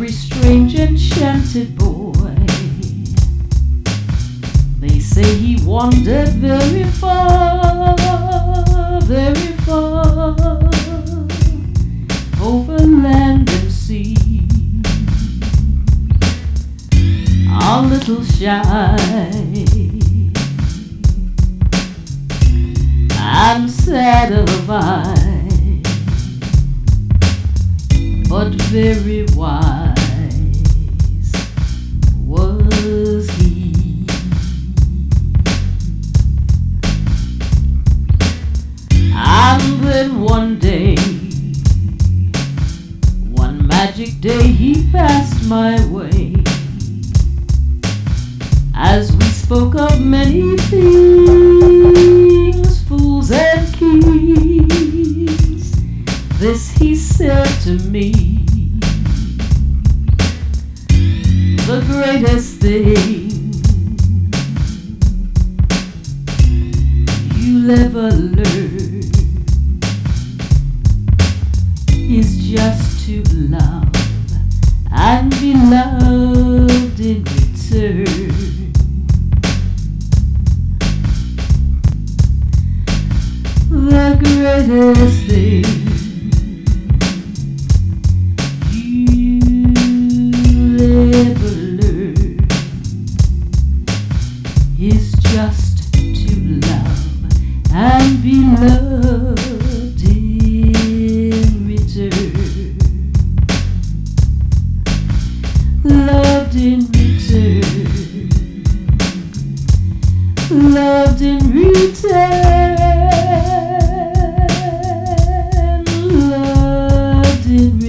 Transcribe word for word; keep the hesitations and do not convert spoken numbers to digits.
very strange enchanted boy. They say he wandered very far, very far, over land and sea. A little shy and sad of eye, but very wise was he. And then one day, one magic day, he passed my way. As we spoke of many things, fools and kings, this he said to me: the greatest thing you'll ever learn is just to love and be loved in return. The greatest thing you'll ever learn is just to love and be loved in return. Loved in return. Loved in return. Loved in return.